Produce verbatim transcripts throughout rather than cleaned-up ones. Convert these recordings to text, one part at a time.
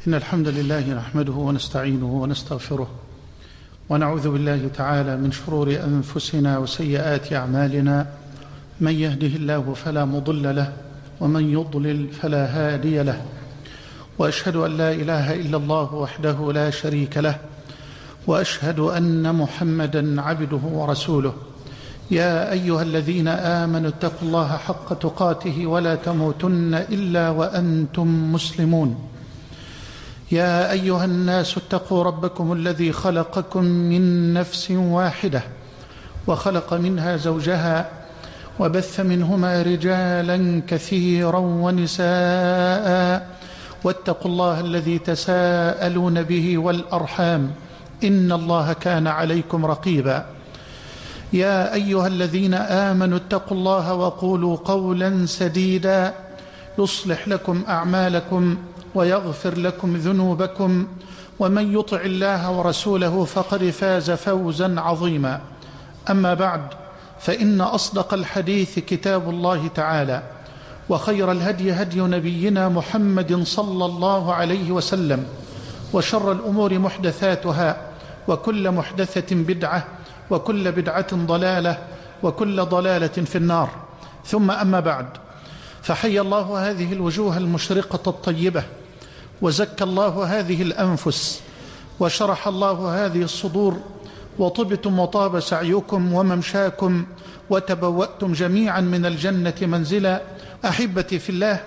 إن الحمد لله نحمده ونستعينه ونستغفره ونعوذ بالله تعالى من شرور أنفسنا وسيئات أعمالنا. من يهده الله فلا مضل له ومن يضلل فلا هادي له، وأشهد أن لا إله إلا الله وحده لا شريك له، وأشهد أن محمدا عبده ورسوله. يا أيها الذين آمنوا اتقوا الله حق تقاته ولا تموتن إلا وأنتم مسلمون. يا أيها الناس اتقوا ربكم الذي خلقكم من نفس واحدة وخلق منها زوجها وبث منهما رجالا كثيرا ونساء، واتقوا الله الذي تساءلون به والأرحام إن الله كان عليكم رقيبا. يا أيها الذين آمنوا اتقوا الله وقولوا قولا سديدا يصلح لكم أعمالكم ويغفر لكم ذنوبكم، ومن يطع الله ورسوله فقد فاز فوزا عظيما. أما بعد، فإن أصدق الحديث كتاب الله تعالى، وخير الهدي هدي نبينا محمد صلى الله عليه وسلم، وشر الأمور محدثاتها، وكل محدثة بدعة، وكل بدعة ضلالة، وكل ضلالة في النار. ثم أما بعد، فحي الله هذه الوجوه المشرقة الطيبة، وزكى الله هذه الأنفس، وشرح الله هذه الصدور، وطبتم وطاب سعيكم وممشاكم، وتبوأتم جميعا من الجنة منزلا. أحبتي في الله،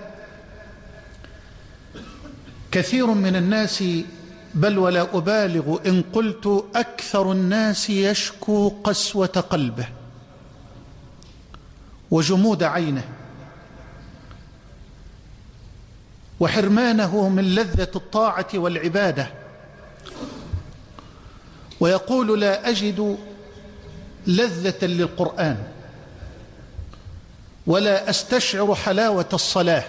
كثير من الناس، بل ولا أبالغ إن قلت أكثر الناس، يشكو قسوة قلبه وجمود عينه وحرمانه من لذة الطاعة والعبادة، ويقول لا أجد لذة للقرآن، ولا أستشعر حلاوة الصلاة،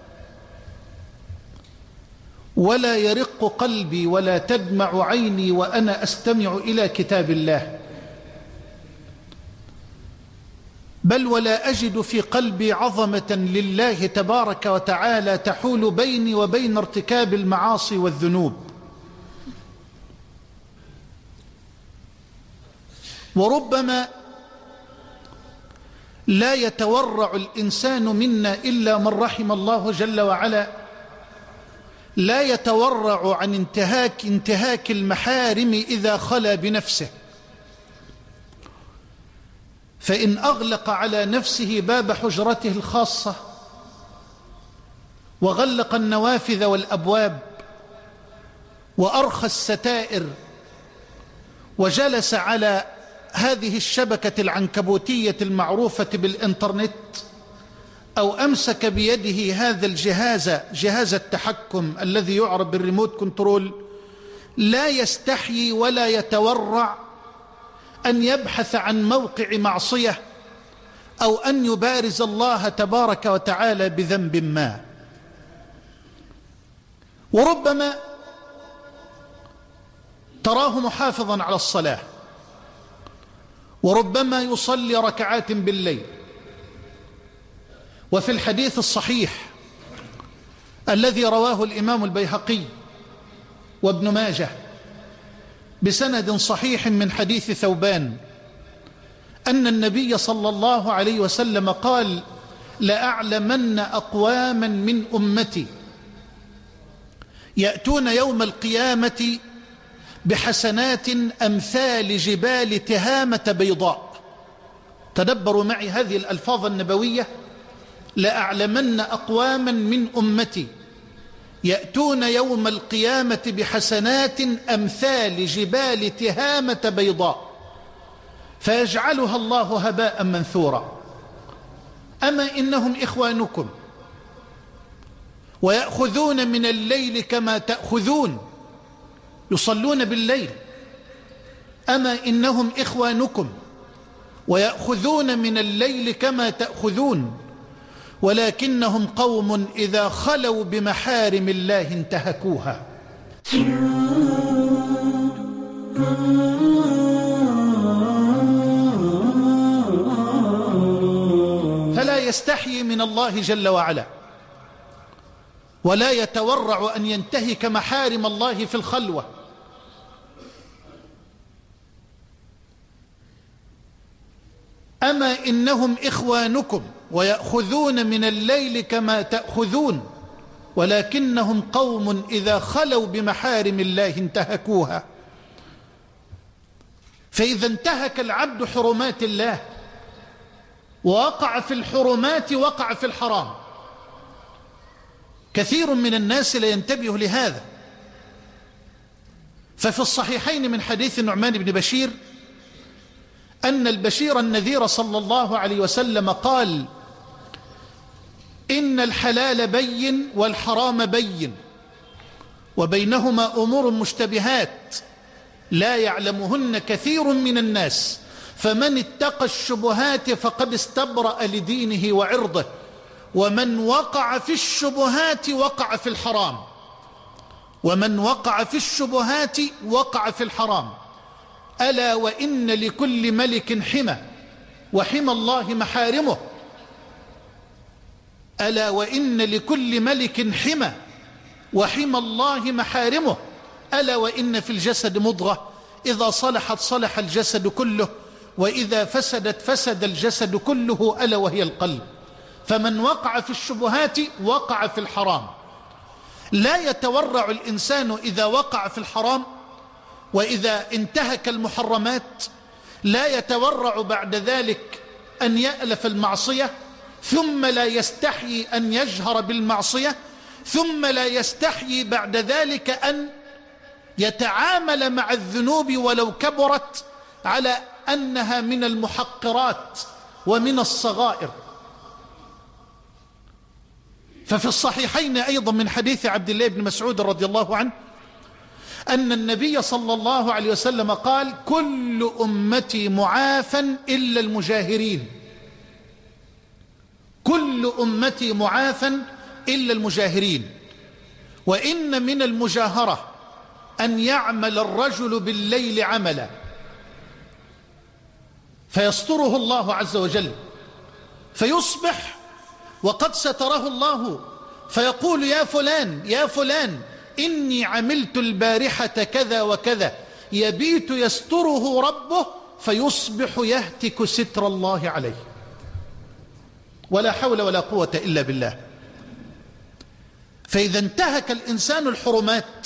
ولا يرق قلبي ولا تدمع عيني وأنا أستمع إلى كتاب الله، بل ولا أجد في قلبي عظمة لله تبارك وتعالى تحول بيني وبين ارتكاب المعاصي والذنوب. وربما لا يتورع الإنسان منا إلا من رحم الله جل وعلا، لا يتورع عن انتهاك انتهاك المحارم إذا خلا بنفسه، فإن أغلق على نفسه باب حجرته الخاصة، وغلق النوافذ والأبواب، وأرخى الستائر، وجلس على هذه الشبكة العنكبوتية المعروفة بالإنترنت، أو أمسك بيده هذا الجهاز، جهاز التحكم الذي يعرف بالريموت كنترول، لا يستحيي ولا يتورع أن يبحث عن موقع معصية، أو أن يبارز الله تبارك وتعالى بذنب ما. وربما تراه محافظا على الصلاة، وربما يصلي ركعات بالليل. وفي الحديث الصحيح الذي رواه الإمام البيهقي وابن ماجه بسند صحيح من حديث ثوبان، أن النبي صلى الله عليه وسلم قال: لأعلمن أقواما من أمتي يأتون يوم القيامة بحسنات أمثال جبال تهامة بيضاء. تدبروا معي هذه الألفاظ النبوية: لأعلمن أقواما من أمتي يأتون يوم القيامة بحسنات أمثال جبال تهامة بيضاء فيجعلها الله هباء منثورا. أما إنهم إخوانكم ويأخذون من الليل كما تأخذون، يصلون بالليل. أما إنهم إخوانكم ويأخذون من الليل كما تأخذون، ولكنهم قوم إذا خلوا بمحارم الله انتهكوها. فلا يستحيي من الله جل وعلا، ولا يتورع أن ينتهك محارم الله في الخلوة. أما إنهم إخوانكم ويأخذون من الليل كما تأخذون ولكنهم قوم إذا خلوا بمحارم الله انتهكوها. فإذا انتهك العبد حرمات الله ووقع في الحرمات وقع في الحرام. كثير من الناس لا ينتبه لهذا. ففي الصحيحين من حديث النعمان بن بشير أن البشير النذير صلى الله عليه وسلم قال: إن الحلال بين والحرام بين وبينهما أمور مشتبهات لا يعلمهن كثير من الناس فمن اتقى الشبهات فقد استبرأ لدينه وعرضه ومن وقع في الشبهات وقع في الحرام ومن وقع في الشبهات وقع في الحرام. ألا وإن لكل ملك حمى وحمى الله محارمه. ألا وإن لكل ملك حمى وحمى الله محارمه. ألا وإن في الجسد مضغة إذا صلحت صلح الجسد كله وإذا فسدت فسد الجسد كله ألا وهي القلب. فمن وقع في الشبهات وقع في الحرام. لا يتورع الإنسان إذا وقع في الحرام وإذا انتهك المحرمات، لا يتورع بعد ذلك أن يألف المعصية ثم لا يستحيي أن يجهر بالمعصية ثم لا يستحيي بعد ذلك أن يتعامل مع الذنوب ولو كبرت على أنها من المحقرات ومن الصغائر. ففي الصحيحين أيضا من حديث عبد الله بن مسعود رضي الله عنه أن النبي صلى الله عليه وسلم قال: كل أمتي معافى إلا المجاهرين. كل أمتي معافى إلا المجاهرين. وإن من المجاهرة أن يعمل الرجل بالليل عملا فيستره الله عز وجل فيصبح وقد ستره الله فيقول: يا فلان يا فلان إني عملت البارحة كذا وكذا. يبيت يستره ربه فيصبح يهتك ستر الله عليه. ولا حول ولا قوة إلا بالله. فإذا انتهك الإنسان الحرمات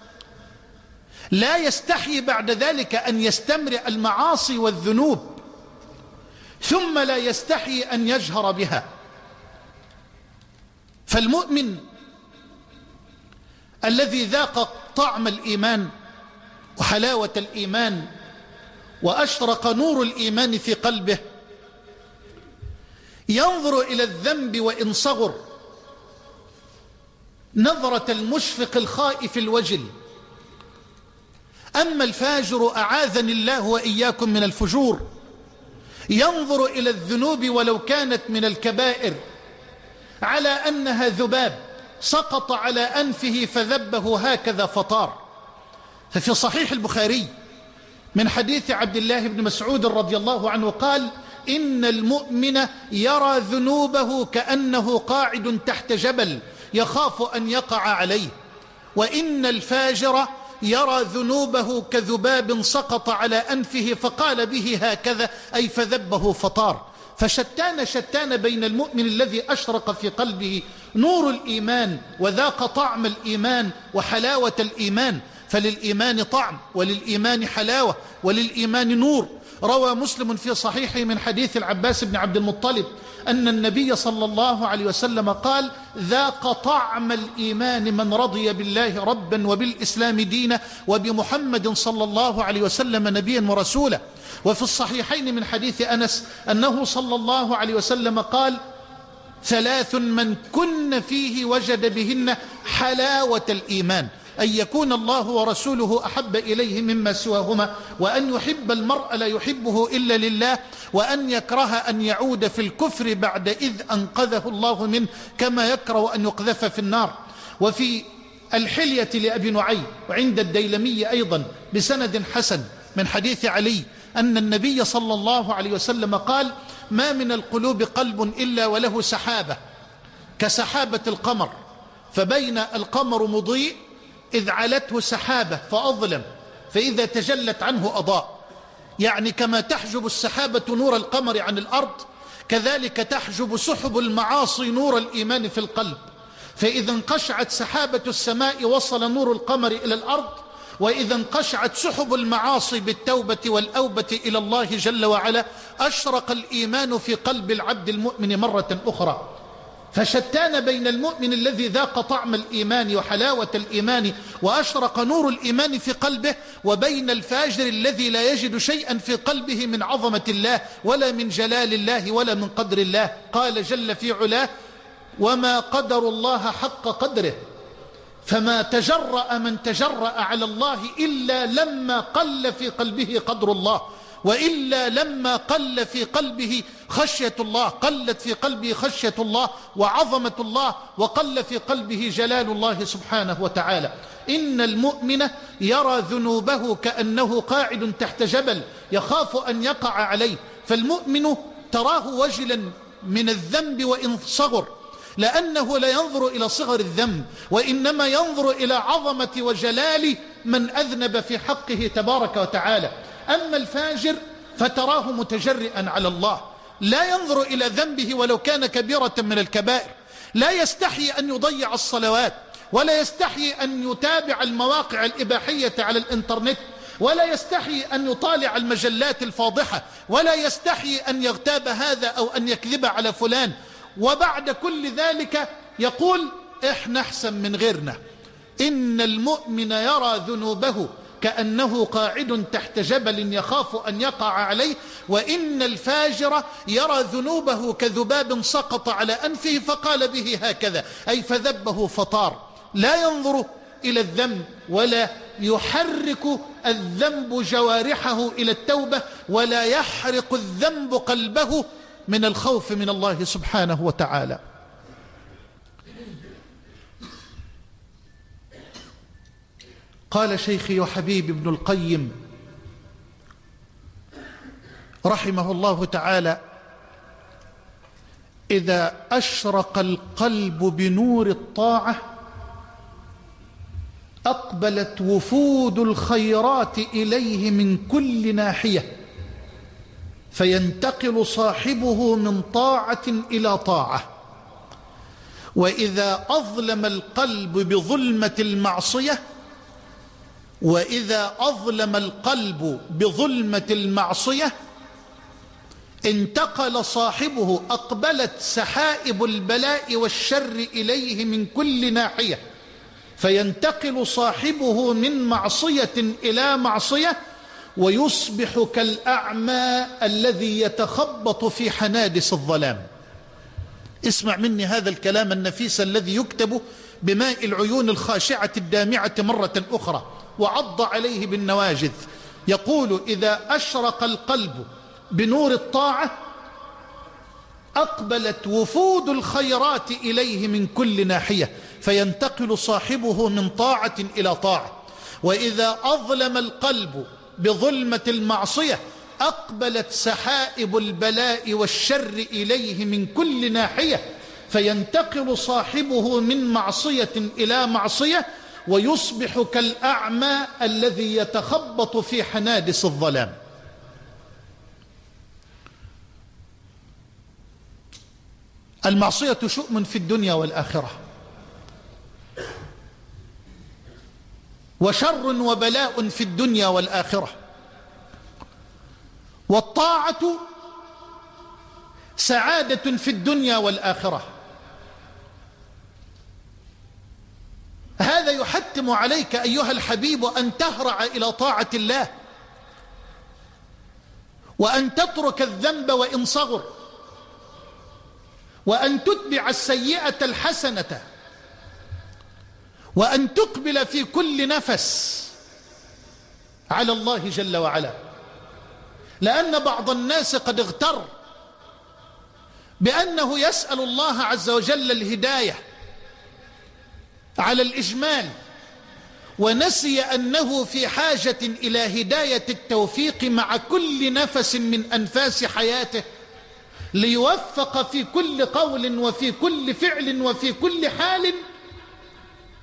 لا يستحي بعد ذلك أن يستمرئ المعاصي والذنوب ثم لا يستحي أن يجهر بها. فالمؤمن الذي ذاق طعم الإيمان وحلاوة الإيمان وأشرق نور الإيمان في قلبه ينظر إلى الذنب وإن صغر نظرة المشفق الخائف الوجل. أما الفاجر أعاذني الله وإياكم من الفجور ينظر إلى الذنوب ولو كانت من الكبائر على أنها ذباب سقط على أنفه فذبه هكذا فطار. ففي صحيح البخاري من حديث عبد الله بن مسعود رضي الله عنه قال: إن المؤمن يرى ذنوبه كأنه قاعد تحت جبل يخاف أن يقع عليه، وإن الفاجر يرى ذنوبه كذباب سقط على أنفه فقال به هكذا أي فذبه فطار. فشتان شتان بين المؤمن الذي أشرق في قلبه نور الإيمان وذاق طعم الإيمان وحلاوة الإيمان. فللإيمان طعم وللإيمان حلاوة وللإيمان نور. روى مسلم في صحيحه من حديث العباس بن عبد المطلب أن النبي صلى الله عليه وسلم قال: ذاق طعم الإيمان من رضي بالله ربا وبالإسلام دينا وبمحمد صلى الله عليه وسلم نبيا ورسولا. وفي الصحيحين من حديث أنس أنه صلى الله عليه وسلم قال: ثلاث من كن فيه وجد بهن حلاوة الإيمان: أن يكون الله ورسوله أحب إليه مما سواهما، وأن يحب المرء لا يحبه إلا لله، وأن يكره أن يعود في الكفر بعد إذ أنقذه الله منه كما يكره أن يقذف في النار. وفي الحلية لأبي نعيم وعند الديلمي أيضا بسند حسن من حديث علي أن النبي صلى الله عليه وسلم قال: ما من القلوب قلب إلا وله سحابة كسحابة القمر، فبين القمر مضيء إذ علته سحابة فأظلم، فإذا تجلت عنه أضاء. يعني كما تحجب السحابة نور القمر عن الأرض، كذلك تحجب سحب المعاصي نور الإيمان في القلب. فإذا انقشعت سحابة السماء وصل نور القمر إلى الأرض، وإذا انقشعت سحب المعاصي بالتوبة والأوبة إلى الله جل وعلا أشرق الإيمان في قلب العبد المؤمن مرة أخرى. فشتان بين المؤمن الذي ذاق طعم الإيمان وحلاوة الإيمان وأشرق نور الإيمان في قلبه، وبين الفاجر الذي لا يجد شيئا في قلبه من عظمة الله ولا من جلال الله ولا من قدر الله. قال جل في علاه: وما قدر الله حق قدره، فما تجرأ من تجرأ على الله إلا لما قل في قلبه قدر الله، وإلا لما قل في قلبه خشية الله، قلت في قلبه خشية الله وعظمة الله، وقل في قلبه جلال الله سبحانه وتعالى. إن المؤمن يرى ذنوبه كأنه قاعد تحت جبل يخاف أن يقع عليه، فالمؤمن تراه وجلا من الذنب وإن صغر، لأنه لا ينظر إلى صغر الذنب، وإنما ينظر إلى عظمة وجلال من أذنب في حقه تبارك وتعالى. أما الفاجر فتراه متجرئا على الله، لا ينظر إلى ذنبه ولو كان كبيرة من الكبائر، لا يستحي أن يضيع الصلوات، ولا يستحي أن يتابع المواقع الإباحية على الإنترنت، ولا يستحي أن يطالع المجلات الفاضحة، ولا يستحي أن يغتاب هذا أو أن يكذب على فلان. وبعد كل ذلك يقول: إحنا أحسن من غيرنا. إن المؤمن يرى ذنوبه كأنه قاعد تحت جبل يخاف أن يقع عليه، وإن الفاجر يرى ذنوبه كذباب سقط على أنفه فقال به هكذا، أي فذبه فطار. لا ينظر إلى الذنب ولا يحرك الذنب جوارحه إلى التوبة، ولا يحرق الذنب قلبه من الخوف من الله سبحانه وتعالى. قال شيخي وحبيبي ابن القيم رحمه الله تعالى: إذا أشرق القلب بنور الطاعة أقبلت وفود الخيرات إليه من كل ناحية، فينتقل صاحبه من طاعة إلى طاعة. وإذا أظلم القلب بظلمة المعصية وإذا أظلم القلب بظلمة المعصية انتقل صاحبه، أقبلت سحائب البلاء والشر إليه من كل ناحية، فينتقل صاحبه من معصية إلى معصية، ويصبح كالأعمى الذي يتخبط في حنادس الظلام. اسمع مني هذا الكلام النفيس الذي يكتب بماء العيون الخاشعة الدامعة مرة أخرى، وعض عليه بالنواجذ. يقول: إذا أشرق القلب بنور الطاعة أقبلت وفود الخيرات إليه من كل ناحية، فينتقل صاحبه من طاعة إلى طاعة. وإذا أظلم القلب بظلمة المعصية أقبلت سحائب البلاء والشر إليه من كل ناحية، فينتقل صاحبه من معصية إلى معصية، ويصبح كالأعمى الذي يتخبط في حنادس الظلام. المعصية شؤم في الدنيا والآخرة، وشر وبلاء في الدنيا والآخرة، والطاعة سعادة في الدنيا والآخرة. هذا يحتم عليك أيها الحبيب أن تهرع إلى طاعة الله، وأن تترك الذنب وإن صغر، وأن تتبع السيئة الحسنة، وأن تقبل في كل نفس على الله جل وعلا. لأن بعض الناس قد اغتر بأنه يسأل الله عز وجل الهداية على الإجمال، ونسي أنه في حاجة إلى هداية التوفيق مع كل نفس من أنفاس حياته، ليوفق في كل قول وفي كل فعل وفي كل حال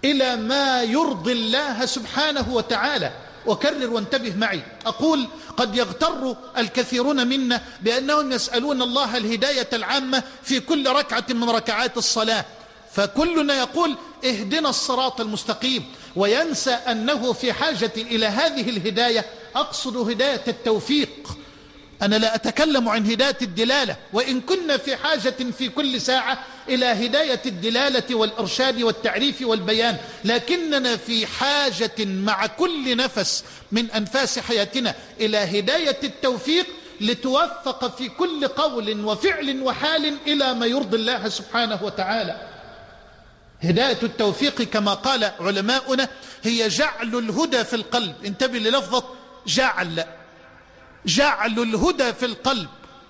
إلى ما يرضي الله سبحانه وتعالى. وكرر وانتبه معي، أقول قد يغتر الكثيرون منا بأنهم يسألون الله الهداية العامة في كل ركعة من ركعات الصلاة، فكلنا يقول اهدنا الصراط المستقيم، وينسى أنه في حاجة إلى هذه الهداية. أقصد هداية التوفيق، أنا لا أتكلم عن هداية الدلالة، وإن كنا في حاجة في كل ساعة إلى هداية الدلالة والإرشاد والتعريف والبيان، لكننا في حاجة مع كل نفس من أنفاس حياتنا إلى هداية التوفيق، لتوفق في كل قول وفعل وحال إلى ما يرضي الله سبحانه وتعالى. هداية التوفيق كما قال علماؤنا هي جعل الهدى في القلب. انتبه للفظة جعل، جعل الهدى في القلب.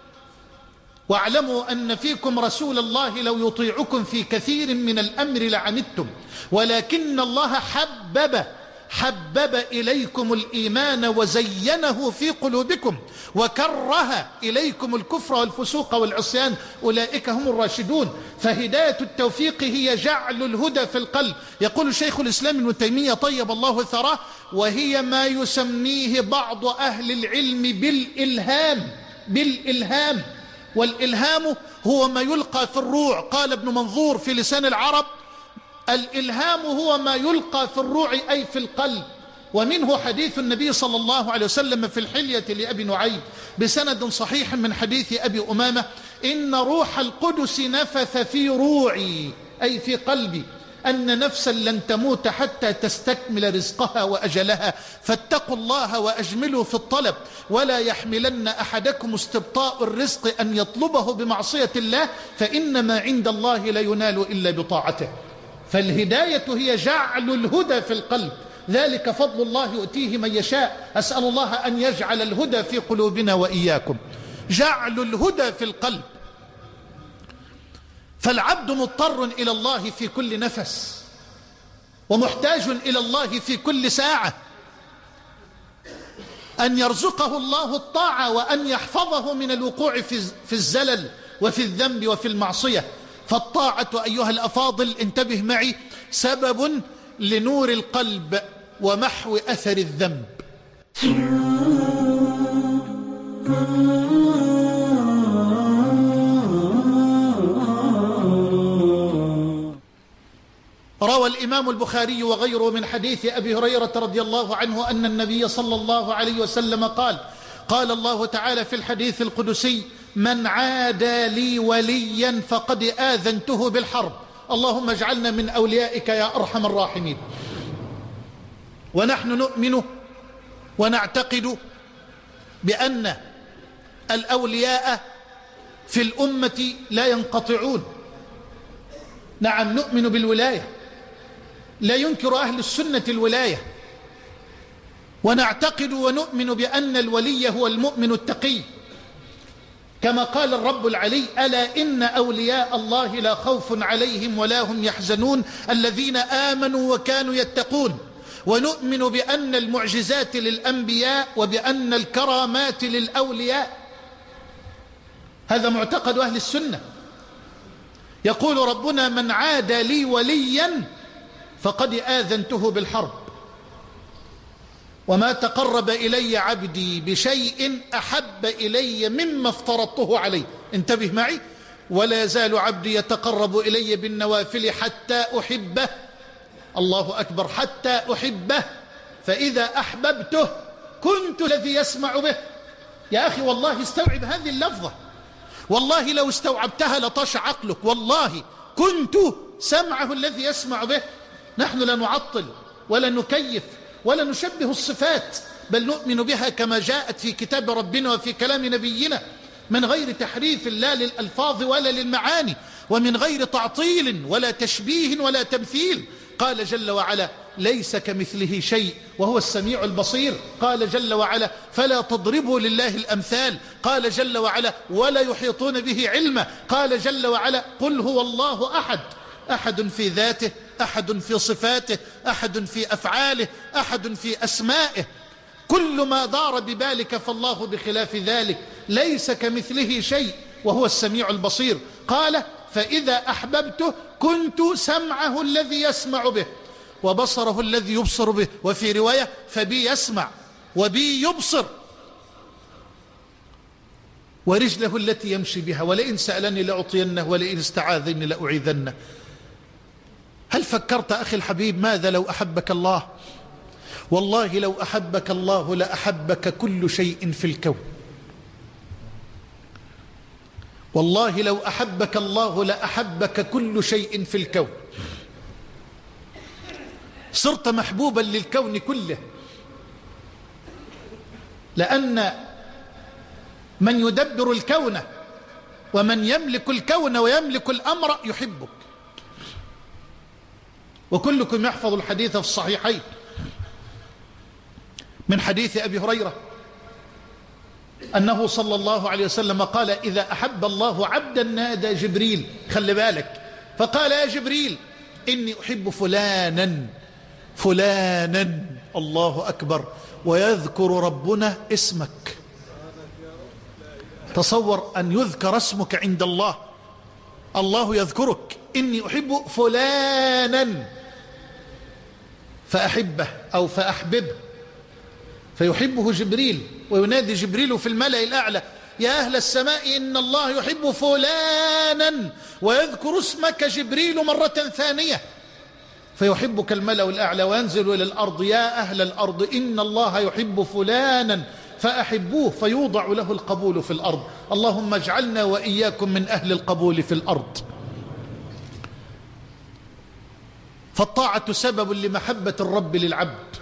واعلموا أن فيكم رسول الله لو يطيعكم في كثير من الأمر لعنتم، ولكن الله حبب حبب إليكم الإيمان وزينه في قلوبكم وكره إليكم الكفر والفسوق والعصيان، أولئك هم الراشدون. فهداية التوفيق هي جعل الهدى في القلب. يقول شيخ الإسلام ابن تيمية طيب الله ثراه: وهي ما يسميه بعض أهل العلم بالإلهام. بالإلهام، والإلهام هو ما يلقى في الروع. قال ابن منظور في لسان العرب: الإلهام هو ما يلقى في الروع أي في القلب. ومنه حديث النبي صلى الله عليه وسلم في الحلية لأبي نعيم بسند صحيح من حديث أبي أمامة: إن روح القدس نفث في روعي أي في قلبي أن نفسا لن تموت حتى تستكمل رزقها وأجلها، فاتقوا الله وأجملوا في الطلب، ولا يحملن أحدكم استبطاء الرزق أن يطلبه بمعصية الله، فإن ما عند الله لا ينال إلا بطاعته. فالهداية هي جعل الهدى في القلب، ذلك فضل الله يؤتيه من يشاء. أسأل الله أن يجعل الهدى في قلوبنا وإياكم. جعل الهدى في القلب. فالعبد مضطر إلى الله في كل نفس، ومحتاج إلى الله في كل ساعة، أن يرزقه الله الطاعة وأن يحفظه من الوقوع في الزلل وفي الذنب وفي المعصية. فالطاعة أيها الأفاضل انتبه معي سبب لنور القلب ومحو أثر الذنب. روى الإمام البخاري وغيره من حديث أبي هريرة رضي الله عنه أن النبي صلى الله عليه وسلم قال: قال الله تعالى في الحديث القدسي: من عادى لي وليا فقد آذنته بالحرب. اللهم اجعلنا من أوليائك يا أرحم الراحمين. ونحن نؤمن ونعتقد بأن الأولياء في الأمة لا ينقطعون. نعم، نؤمن بالولاية، لا ينكر أهل السنة الولاية، ونعتقد ونؤمن بأن الولي هو المؤمن التقي، كما قال الرب العلي: ألا إن أولياء الله لا خوف عليهم ولا هم يحزنون الذين آمنوا وكانوا يتقون. ونؤمن بأن المعجزات للأنبياء وبأن الكرامات للأولياء. هذا معتقد أهل السنة. يقول ربنا: من عادى لي وليا فقد آذنته بالحرب، وما تقرب إلي عبدي بشيء أحب إلي مما افترضته عليه. انتبه معي: ولا يزال عبدي يتقرب إلي بالنوافل حتى أحبه. الله أكبر، حتى أحبه، فإذا أحببته كنت الذي يسمع به. يا أخي والله استوعب هذه اللفظة، والله لو استوعبتها لطش عقلك. والله كنت سمعه الذي يسمع به. نحن لا نعطل ولا نكيف ولا نشبه الصفات، بل نؤمن بها كما جاءت في كتاب ربنا وفي كلام نبينا، من غير تحريف لا للألفاظ ولا للمعاني، ومن غير تعطيل ولا تشبيه ولا تمثيل. قال جل وعلا: ليس كمثله شيء وهو السميع البصير. قال جل وعلا: فلا تضربوا لله الأمثال. قال جل وعلا: ولا يحيطون به علما. قال جل وعلا: قل هو الله أحد، أحد في ذاته، أحد في صفاته، أحد في أفعاله، أحد في أسمائه. كل ما دار ببالك فالله بخلاف ذلك. ليس كمثله شيء وهو السميع البصير. قال: فإذا أحببته كنت سمعه الذي يسمع به، وبصره الذي يبصر به، وفي رواية فبي يسمع وبي يبصر، ورجله التي يمشي بها، ولئن سألني لأعطينه ولئن استعاذني لأعيذنه. هل فكرت أخي الحبيب ماذا لو أحبك الله؟ والله لو أحبك الله لأحبك كل شيء في الكون. والله لو أحبك الله لأحبك كل شيء في الكون. صرت محبوبا للكون كله، لأن من يدبر الكون ومن يملك الكون ويملك الأمر يحبك. وكلكم يحفظ الحديث في الصحيحين من حديث أبي هريرة أنه صلى الله عليه وسلم قال: إذا أحب الله عبدا نادى جبريل، خلي بالك، فقال: يا جبريل إني أحب فلانا فلانا، الله أكبر، ويذكر ربنا اسمك. تصور أن يذكر اسمك عند الله، الله يذكرك: إني أحب فلانا، فأحبه أو فأحببه، فيحبه جبريل، وينادي جبريل في الملأ الأعلى: يا أهل السماء إن الله يحب فلانا، ويذكر اسمك جبريل مرة ثانية، فيحبك الملأ الأعلى، وينزل إلى الأرض: يا أهل الأرض إن الله يحب فلانا فأحبوه، فيوضع له القبول في الأرض. اللهم اجعلنا وإياكم من أهل القبول في الأرض. فالطاعة سبب لمحبة الرب للعبد،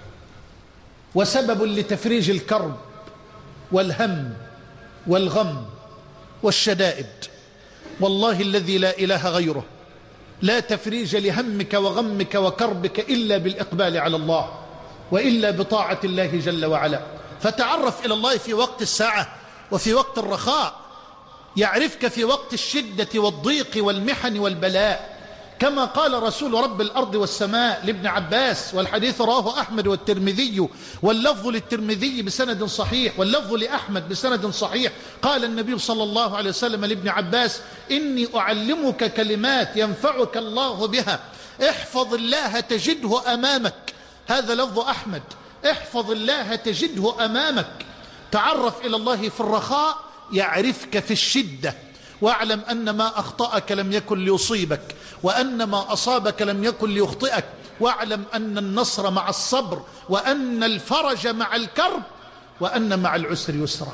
وسبب لتفريج الكرب والهم والغم والشدائد. والله الذي لا إله غيره لا تفريج لهمك وغمك وكربك إلا بالإقبال على الله، وإلا بطاعة الله جل وعلا. فتعرف إلى الله في وقت الساعة وفي وقت الرخاء، يعرفك في وقت الشدة والضيق والمحن والبلاء، كما قال رسول رب الأرض والسماء لابن عباس، والحديث رواه أحمد والترمذي، واللفظ للترمذي بسند صحيح، واللفظ لأحمد بسند صحيح. قال النبي صلى الله عليه وسلم لابن عباس: إني أعلمك كلمات ينفعك الله بها، احفظ الله تجده أمامك. هذا لفظ أحمد: احفظ الله تجده أمامك. تعرف إلى الله في الرخاء يعرفك في الشدة، واعلم أن ما أخطأك لم يكن ليصيبك، وأن ما أصابك لم يكن ليخطئك، واعلم أن النصر مع الصبر، وأن الفرج مع الكرب، وأن مع العسر يسرا.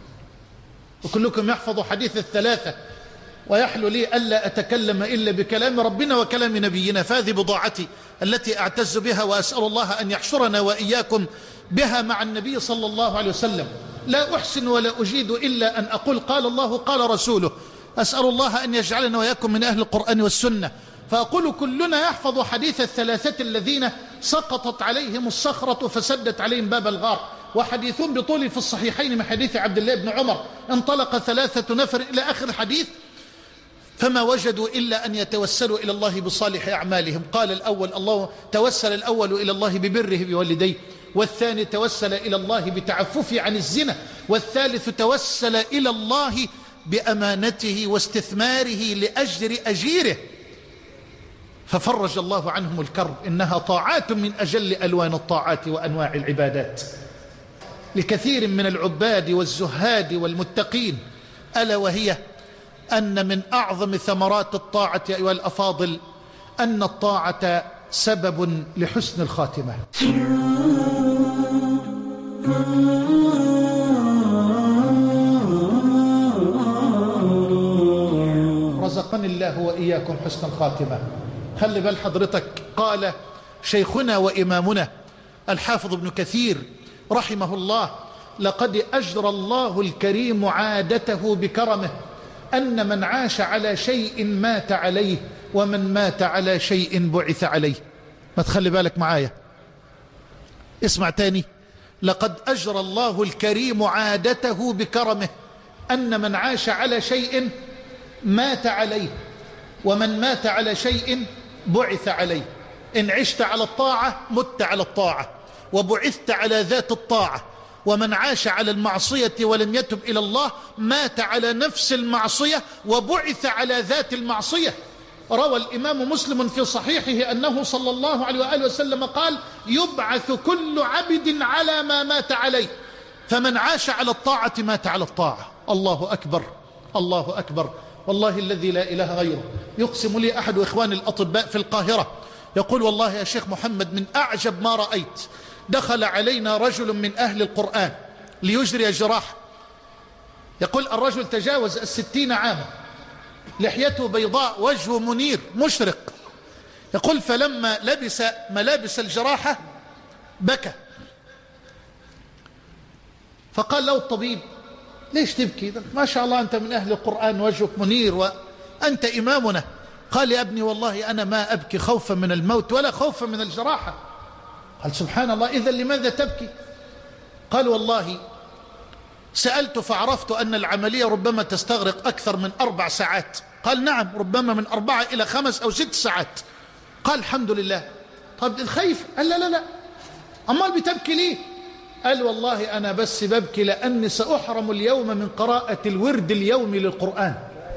وكلكم يحفظ حديث الثلاثة: ويحلو لي ألا أتكلم إلا بكلام ربنا وكلام نبينا، فهذه بضاعتي التي أعتز بها، وأسأل الله أن يحشرنا وإياكم بها مع النبي صلى الله عليه وسلم. لا أحسن ولا أجيد إلا أن أقول قال الله قال رسوله. أسأل الله أن يجعلنا وإياكم من أهل القرآن والسنة. فأقول كلنا يحفظ حديث الثلاثة الذين سقطت عليهم الصخرة فسدت عليهم باب الغار، وحديث بطول في الصحيحين من حديث عبد الله بن عمر: انطلق ثلاثة نفر إلى آخر الحديث فما وجدوا إلا أن يتوسلوا إلى الله بصالح أعمالهم. قال الأول: الله توسل الأول إلى الله ببره بوالديه، والثاني توسل إلى الله بتعففه عن الزنا، والثالث توسل إلى الله بأمانته واستثماره لأجر أجيره، ففرج الله عنهم الكرب. إنها طاعات من أجل ألوان الطاعات وأنواع العبادات لكثير من العباد والزهاد والمتقين، ألا وهي أن من أعظم ثمرات الطاعة أيها الأفاضل أن الطاعة سبب لحسن الخاتمة. رزقني الله وإياكم حسن الخاتمة. خلي بال حضرتك، قال شيخنا وإمامنا الحافظ ابن كثير رحمه الله: لقد أجرى الله الكريم عادته بكرمه أن من عاش على شيء مات عليه، ومن مات على شيء بعث عليه. ما تخلي بالك معايا، اسمع تاني: لقد أجرى الله الكريم عادته بكرمه أن من عاش على شيء مات عليه، ومن مات على شيء بعث عليه. إن عشت على الطاعة مت على الطاعة وبعثت على ذات الطاعة، ومن عاش على المعصية ولم يتب إلى الله مات على نفس المعصية وبعث على ذات المعصية. روى الإمام مسلم في صحيحه أنه صلى الله عليه وآله وسلم قال: يبعث كل عبد على ما مات عليه، فمن عاش على الطاعة مات على الطاعة. الله أكبر، الله أكبر، والله الذي لا إله غيره. يقسم لي أحد إخواني الأطباء في القاهرة، يقول: والله يا شيخ محمد من أعجب ما رأيت، دخل علينا رجل من أهل القرآن ليجري جراحة. يقول: الرجل تجاوز الستين عاما، لحيته بيضاء، وجهه منير مشرق. يقول: فلما لبس ملابس الجراحة بكى، فقال له الطبيب: ليش تبكي؟ ما شاء الله أنت من أهل القرآن، وجهك منير وأنت إمامنا. قال: يا ابني والله أنا ما أبكي خوفا من الموت ولا خوفا من الجراحة. قال: سبحان الله، إذا لماذا تبكي؟ قال: والله سألت فعرفت أن العملية ربما تستغرق أكثر من أربع ساعات. قال: نعم، ربما من أربعة إلى خمس أو ست ساعات. قال: الحمد لله. طب الخيف؟ قال: لا لا لا، أمال بتبكي ليه؟ قال: والله أنا بس ببكي لأني سأحرم اليوم من قراءة الورد اليومي للقرآن.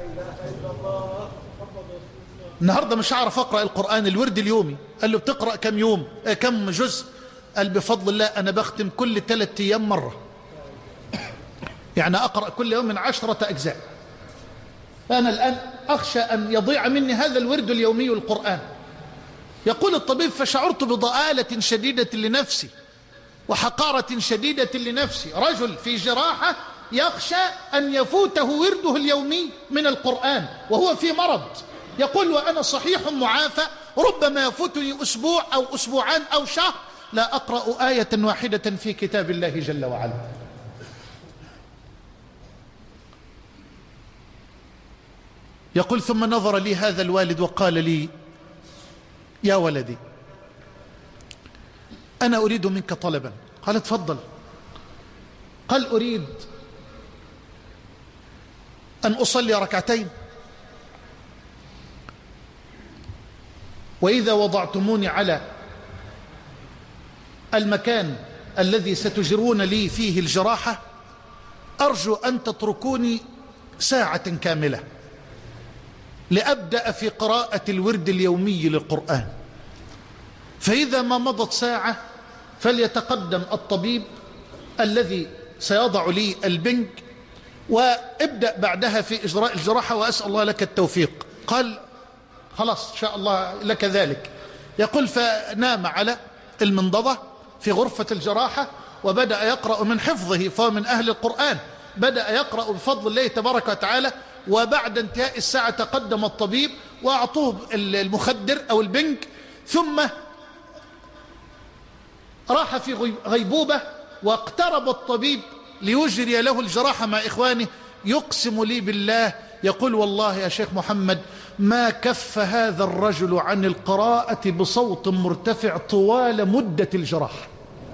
النهاردة مش هعرف أقرأ القرآن الورد اليومي. قال له: بتقرأ كم يوم؟ آه كم جزء؟ قال: بفضل الله أنا بختم كل ثلاثة أيام مرة، يعني أقرأ كل يوم من عشرة أجزاء. فأنا الآن أخشى أن يضيع مني هذا الورد اليومي القرآن. يقول الطبيب: فشعرت بضآلة شديدة لنفسي وحقارة شديدة لنفسي. رجل في جراحة يخشى أن يفوته ورده اليومي من القرآن وهو في مرض. يقول: وأنا صحيح معافى، ربما يفوتني أسبوع أو أسبوعان أو شهر لا أقرأ آية واحدة في كتاب الله جل وعلا. يقول: ثم نظر لي هذا الوالد وقال لي: يا ولدي، أنا أريد منك طلبا. قال: تفضل. قال: أريد أن أصلي ركعتين، وإذا وضعتموني على المكان الذي ستجرون لي فيه الجراحة أرجو أن تتركوني ساعة كاملة لأبدأ في قراءة الورد اليومي للقرآن، فإذا ما مضت ساعة فليتقدم الطبيب الذي سيضع لي البنج وابدأ بعدها في إجراء الجراحة، وأسأل الله لك التوفيق. قال: خلاص إن شاء الله لك ذلك. يقول: فنام على المنضدة في غرفة الجراحة وبدأ يقرأ من حفظه، فهو من أهل القرآن، بدأ يقرأ بفضل الله تبارك وتعالى. وبعد انتهاء الساعة تقدم الطبيب وأعطوه المخدر أو البنج، ثم راح في غيبوبة، واقترب الطبيب ليجري له الجراحة مع إخوانه. يقسم لي بالله، يقول: والله يا شيخ محمد ما كف هذا الرجل عن القراءة بصوت مرتفع طوال مدة الجراحة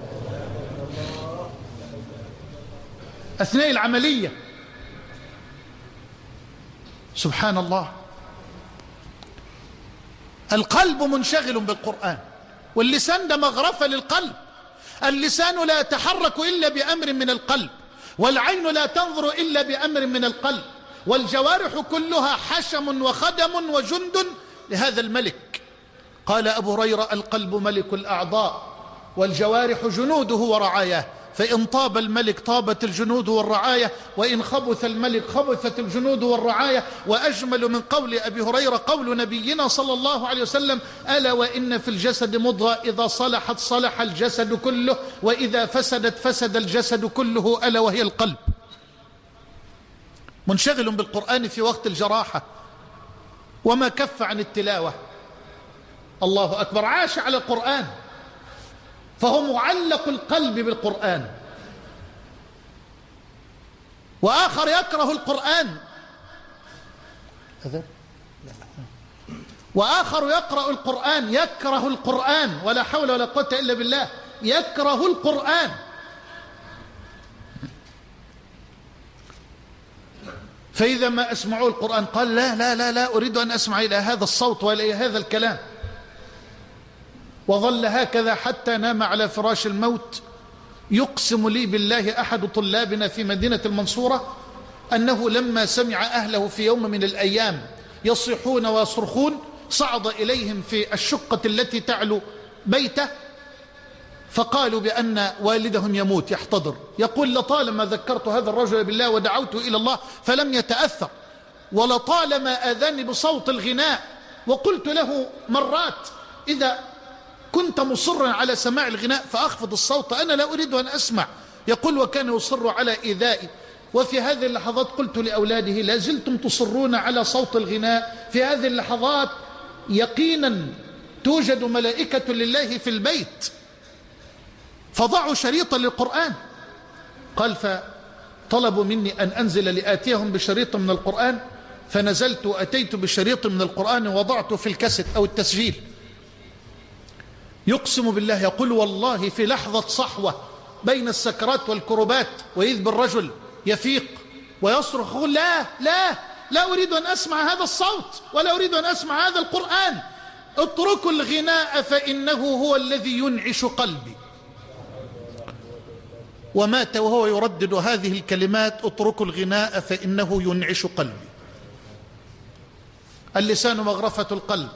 أثناء العملية. سبحان الله، القلب منشغل بالقرآن، واللسان ده مغرفة للقلب. اللسان لا يتحرك إلا بأمر من القلب، والعين لا تنظر إلا بأمر من القلب، والجوارح كلها حشم وخدم وجند لهذا الملك. قال أبو هريرة: القلب ملك الأعضاء، والجوارح جنوده ورعاياه، فإن طاب الملك طابت الجنود والرعاية، وإن خبث الملك خبثت الجنود والرعاية. وأجمل من قول أبي هريرة قول نبينا صلى الله عليه وسلم: ألا وإن في الجسد مضغة إذا صلحت صلح الجسد كله، وإذا فسدت فسد الجسد كله، ألا وهي القلب. منشغل بالقرآن في وقت الجراحة وما كف عن التلاوة. الله أكبر، عاش على القرآن، فهو معلق القلب بالقرآن. وآخر يكره القرآن، وآخر يقرأ القرآن، يكره القرآن، ولا حول ولا قوة إلا بالله، يكره القرآن. فإذا ما أسمعوا القرآن قال: لا لا لا لا أريد أن أسمع إلى هذا الصوت ولا إلى هذا الكلام. وظل هكذا حتى نام على فراش الموت. يقسم لي بالله أحد طلابنا في مدينة المنصورة أنه لما سمع أهله في يوم من الأيام يصيحون ويصرخون. صعد إليهم في الشقة التي تعلو بيته فقالوا بأن والدهم يموت يحتضر. يقول لطالما ذكرت هذا الرجل بالله ودعوت إلى الله فلم يتأثر، ولطالما آذاني بصوت الغناء وقلت له مرات إذا كنت مصرا على سماع الغناء فأخفض الصوت، أنا لا أريد أن أسمع. يقول وكان يصر على إيذائي. وفي هذه اللحظات قلت لأولاده لا زلتم تصرون على صوت الغناء؟ في هذه اللحظات يقينا توجد ملائكة لله في البيت، فضعوا شريطا للقرآن. قال فطلبوا مني أن أنزل لآتيهم بشريط من القرآن، فنزلت وأتيت بشريط من القرآن ووضعته في الكاسيت أو التسجيل. يقسم بالله يقول والله في لحظة صحوة بين السكرات والكربات وإذ بالرجل يفيق ويصرخ يقول لا لا لا أريد أن أسمع هذا الصوت ولا أريد أن أسمع هذا القرآن، اتركوا الغناء فإنه هو الذي ينعش قلبي. ومات وهو يردد هذه الكلمات اتركوا الغناء فإنه ينعش قلبي. اللسان مغرفة القلب،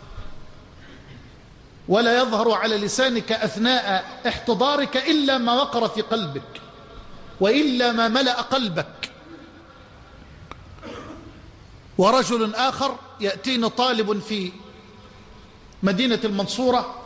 ولا يظهر على لسانك أثناء احتضارك إلا ما وقر في قلبك وإلا ما ملأ قلبك. ورجل آخر يأتيني طالب في مدينة المنصورة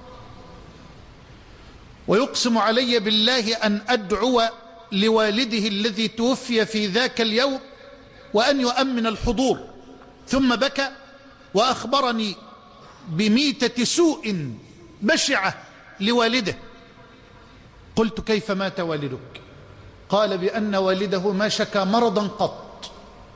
ويقسم علي بالله أن أدعو لوالده الذي توفي في ذاك اليوم وأن يؤمن الحضور، ثم بكى وأخبرني بميتة سوء بشعة لوالده. قلت كيف مات والدك؟ قال بأن والده ما شكى مرضا قط،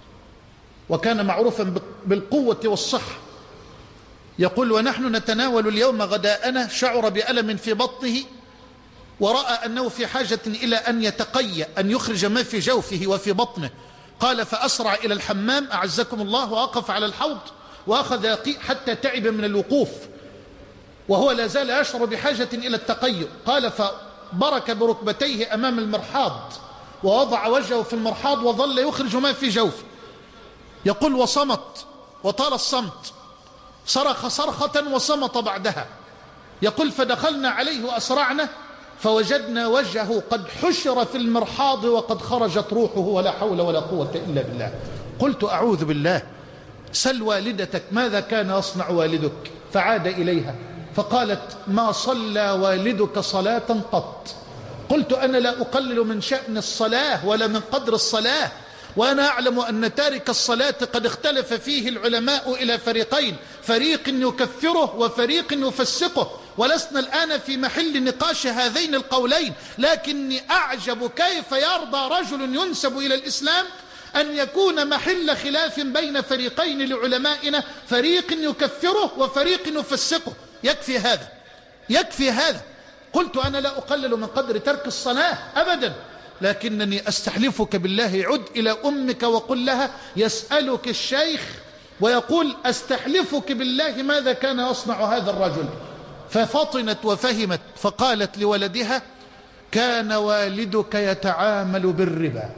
وكان معروفا بالقوة والصحة. يقول ونحن نتناول اليوم غداءنا شعر بألم في بطنه ورأى أنه في حاجة إلى أن يتقي أن يخرج ما في جوفه وفي بطنه. قال فأسرع إلى الحمام أعزكم الله وأقف على الحوض وأخذ يقيء حتى تعب من الوقوف وهو لا زال يشعر بحاجة إلى التقي. قال فبرك بركبتيه أمام المرحاض ووضع وجهه في المرحاض وظل يخرج ما في جوفه. يقول وصمت وطال الصمت، صرخ صرخة وصمت بعدها. يقول فدخلنا عليه وأسرعنا فوجدنا وجهه قد حشر في المرحاض وقد خرجت روحه ولا حول ولا قوة إلا بالله. قلت أعوذ بالله. سل والدتك ماذا كان يصنع والدك؟ فعاد إليها فقالت ما صلى والدك صلاة قط. قلت أنا لا أقلل من شأن الصلاة ولا من قدر الصلاة، وأنا أعلم أن تارك الصلاة قد اختلف فيه العلماء إلى فريقين، فريق يكفره وفريق يفسقه، ولسنا الآن في محل نقاش هذين القولين. لكني أعجب كيف يرضى رجل ينسب إلى الإسلام أن يكون محل خلاف بين فريقين لعلمائنا، فريق يكفره وفريق يفسقه. يكفي هذا، يكفي هذا. قلت أنا لا أقلل من قدر ترك الصلاة أبدا، لكنني أستحلفك بالله عد إلى أمك وقل لها يسألك الشيخ ويقول أستحلفك بالله ماذا كان يصنع هذا الرجل. ففطنت وفهمت فقالت لولدها كان والدك يتعامل بالربا.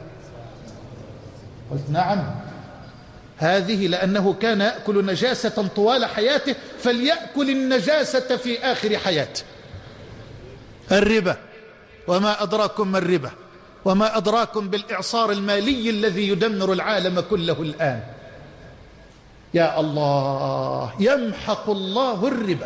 قلت نعم هذه، لأنه كان يأكل نجاسة طوال حياته فليأكل النجاسة في آخر حياته. الربا وما أدراكم ما الربا وما أدراكم بالإعصار المالي الذي يدمر العالم كله الآن. يا الله يمحق الله الربا.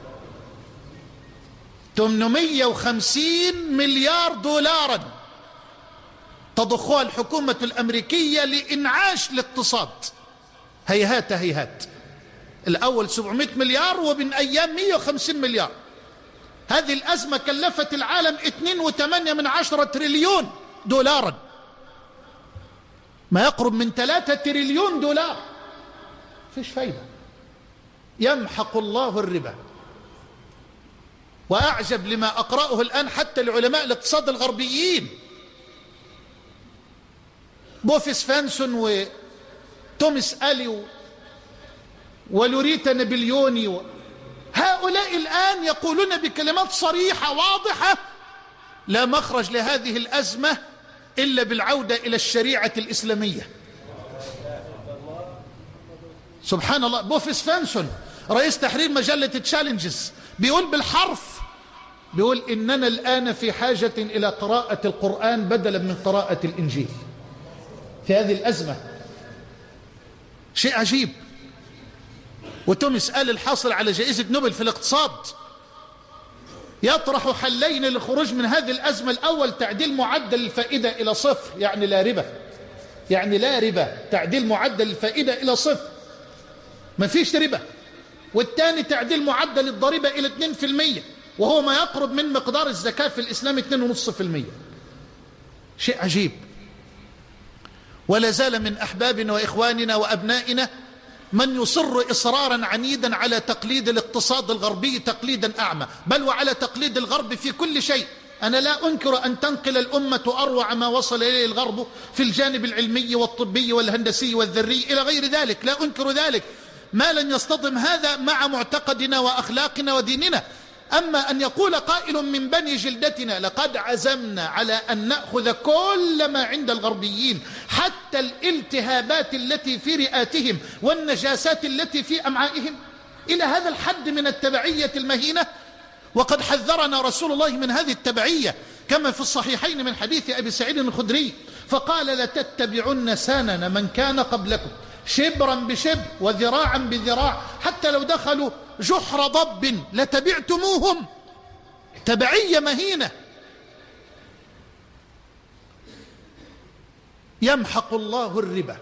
ثمانمائة وخمسين مليار دولارا تضخها الحكومة الأمريكية لإنعاش الاقتصاد. هيهات هيهات. الأول سبعمائة مليار ومن أيام مئة وخمسين مليار. هذه الأزمة كلفت العالم اثنين فاصلة ثمانية من عشرة تريليون دولارا، ما يقرب من ثلاثة تريليون دولار. فيش فايدة. يمحق الله الربا. وأعجب لما أقرأه الآن حتى لعلماء الاقتصاد الغربيين، بوفيس فانسون وتوماس ألي ولوريتا نابليوني و... هؤلاء الآن يقولون بكلمات صريحة واضحة لا مخرج لهذه الأزمة إلا بالعودة إلى الشريعة الإسلامية. سبحان الله. بوفيس فانسون رئيس تحرير مجلة تشالنجز بيقول بالحرف، بيقول إننا الآن في حاجة إلى قراءة القرآن بدلا من قراءة الإنجيل في هذه الأزمة. شيء عجيب. وتوماس آل الحاصل على جائزة نوبل في الاقتصاد يطرح حلين للخروج من هذه الأزمة. الأول تعديل معدل الفائدة إلى صفر، يعني لا ربا، يعني لا ربا، تعديل معدل الفائدة إلى صفر، ما فيش ربا. والثاني تعديل معدل الضريبة إلى اثنين بالمئة، وهو ما يقرب من مقدار الزكاة في الإسلام اثنين فاصلة خمسة بالمئة. شيء عجيب. ولا زال من أحبابنا وإخواننا وأبنائنا من يصر إصرارا عنيدا على تقليد الاقتصاد الغربي تقليدا أعمى، بل وعلى تقليد الغرب في كل شيء. أنا لا أنكر أن تنقل الأمة أروع ما وصل إليه الغرب في الجانب العلمي والطبي والهندسي والذري إلى غير ذلك، لا أنكر ذلك، ما لن يصطدم هذا مع معتقدنا وأخلاقنا وديننا. أما أن يقول قائل من بني جلدتنا لقد عزمنا على أن نأخذ كل ما عند الغربيين، حتى الالتهابات التي في رئاتهم والنجاسات التي في أمعائهم، إلى هذا الحد من التبعية المهينة. وقد حذرنا رسول الله من هذه التبعية كما في الصحيحين من حديث أبي سعيد الخدري، فقال لتتبعن سنن من كان قبلكم شبرا بشبر وذراعا بذراع، حتى لو دخلوا جحر ضب لتبعتموهم. تبعية مهينة. يمحق الله الربا.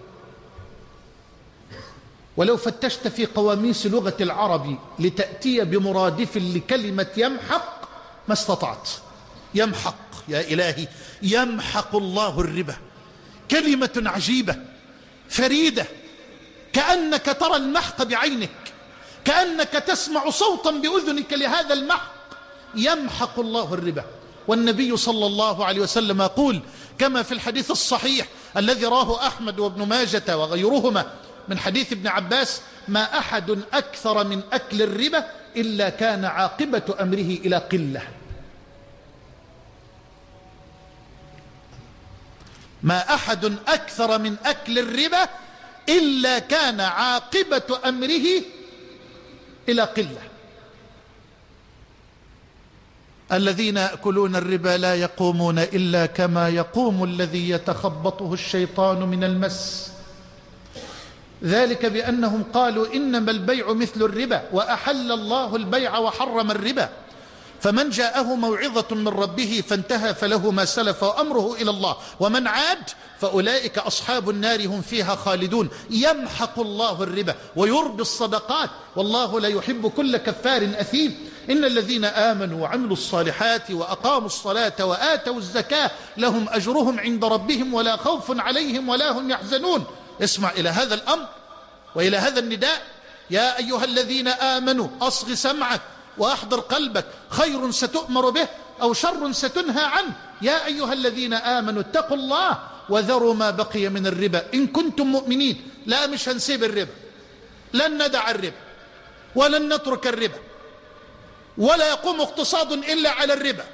ولو فتشت في قواميس لغة العرب لتأتي بمرادف لكلمة يمحق ما استطعت. يمحق، يا إلهي، يمحق الله الربا، كلمة عجيبة فريدة، كأنك ترى المحق بعينك، كأنك تسمع صوتا بأذنك لهذا المحق. يمحق الله الربا. والنبي صلى الله عليه وسلم يقول كما في الحديث الصحيح الذي راه أحمد وابن ماجة وغيرهما من حديث ابن عباس: ما أحد أكثر من أكل الربا إلا كان عاقبة أمره إلى قلة. ما أحد أكثر من أكل الربا إلا كان عاقبة أمره إلى قلة. الذين يأكلون الربا لا يقومون إلا كما يقوم الذي يتخبطه الشيطان من المس، ذلك بأنهم قالوا إنما البيع مثل الربا وأحل الله البيع وحرم الربا، فمن جاءه موعظة من ربه فانتهى فله ما سلف وأمره إلى الله، ومن عاد فأولئك أصحاب النار هم فيها خالدون. يمحق الله الربا ويربي الصدقات، والله لا يحب كل كفار أثيم. إن الذين آمنوا وعملوا الصالحات وأقاموا الصلاة وآتوا الزكاة لهم أجرهم عند ربهم ولا خوف عليهم ولا هم يحزنون. اسمع إلى هذا الأمر وإلى هذا النداء: يا أيها الذين آمنوا أصغ سمعك وأحضر قلبك، خير ستؤمر به أو شر ستنهى عنه. يا أيها الذين آمنوا اتقوا الله وذروا ما بقي من الربا إن كنتم مؤمنين. لا، مش هنسيب الربا، لن ندع الربا ولن نترك الربا، ولا يقوم اقتصاد إلا على الربا.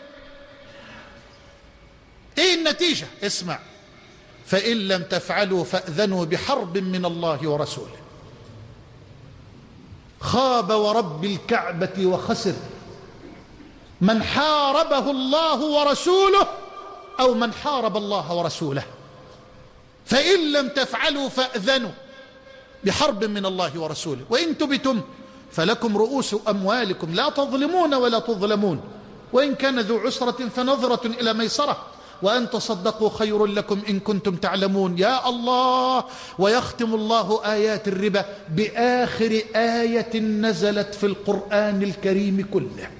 إيه النتيجة؟ اسمع: فإن لم تفعلوا فأذنوا بحرب من الله ورسوله. خاب ورب الكعبة وخسر من حاربه الله ورسوله أو من حارب الله ورسوله. فإن لم تفعلوا فأذنوا بحرب من الله ورسوله وإن تبتم فلكم رؤوس أموالكم لا تظلمون ولا تظلمون، وإن كان ذو عسرة فنظرة إلى ميسرة، وأن تصدقوا خير لكم إن كنتم تعلمون. يا الله. ويختم الله آيات الربا بآخر آية نزلت في القرآن الكريم كله.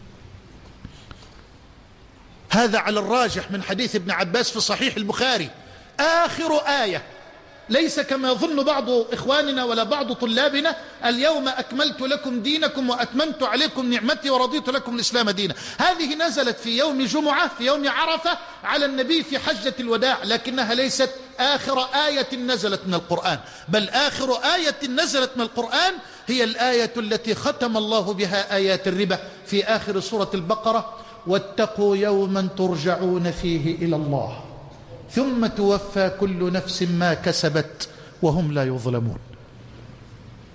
هذا على الراجح من حديث ابن عباس في صحيح البخاري، آخر آية، ليس كما يظن بعض إخواننا ولا بعض طلابنا: اليوم أكملت لكم دينكم وأتممت عليكم نعمتي ورضيت لكم الإسلام دينا. هذه نزلت في يوم جمعة، في يوم عرفة، على النبي في حجة الوداع، لكنها ليست آخر آية نزلت من القرآن، بل آخر آية نزلت من القرآن هي الآية التي ختم الله بها آيات الربا في آخر سورة البقرة: واتقوا يوما ترجعون فيه إلى الله ثم توفى كل نفس ما كسبت وهم لا يظلمون.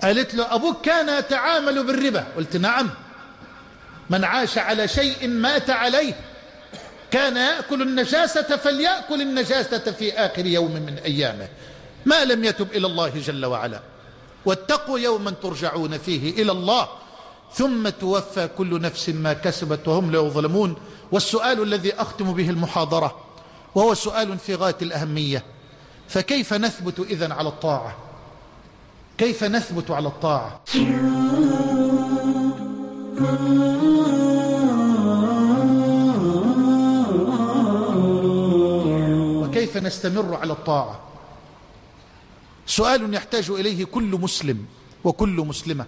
قالت له أبوك كان يتعامل بالربا. قلت نعم، من عاش على شيء مات عليه، كان يأكل النجاسة فليأكل النجاسة في آخر يوم من أيامه ما لم يتب إلى الله جل وعلا. واتقوا يوما ترجعون فيه إلى الله ثم توفى كل نفس ما كسبت وهم لا يظلمون. والسؤال الذي أختم به المحاضرة وهو سؤال في غاية الأهمية: فكيف نثبت إذن على الطاعة؟ كيف نثبت على الطاعة؟ وكيف نستمر على الطاعة؟ سؤال يحتاج إليه كل مسلم وكل مسلمة،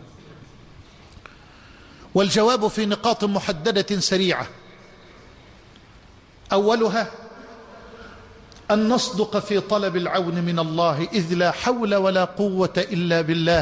والجواب في نقاط محددة سريعة. أولها أن نصدق في طلب العون من الله، إذ لا حول ولا قوة إلا بالله،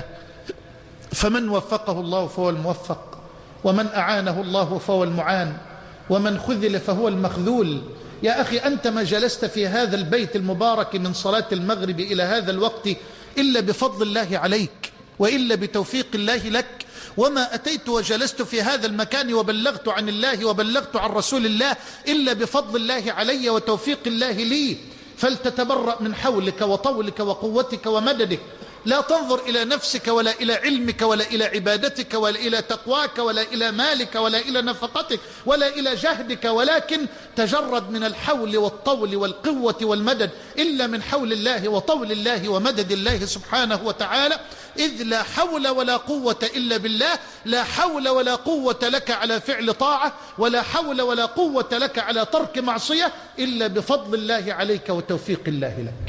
فمن وفقه الله فهو الموفق، ومن أعانه الله فهو المعان، ومن خذل فهو المخذول. يا أخي أنت ما جلست في هذا البيت المبارك من صلاة المغرب إلى هذا الوقت إلا بفضل الله عليك وإلا بتوفيق الله لك، وما أتيت وجلست في هذا المكان وبلغت عن الله وبلغت عن رسول الله إلا بفضل الله علي وتوفيق الله لي. فلتتبرأ من حولك وطولك وقوتك ومددك، لا تنظر إلى نفسك ولا إلى علمك ولا إلى عبادتك ولا إلى تقواك ولا إلى مالك ولا إلى نفقتك ولا إلى جهدك، ولكن تجرد من الحول والطول والقوة والمدد إلا من حول الله وطول الله ومدد الله سبحانه وتعالى. إذ لا حول ولا قوة إلا بالله، لا حول ولا قوة لك على فعل طاعة، ولا حول ولا قوة لك على ترك معصية إلا بفضل الله عليك وتوفيق الله لك.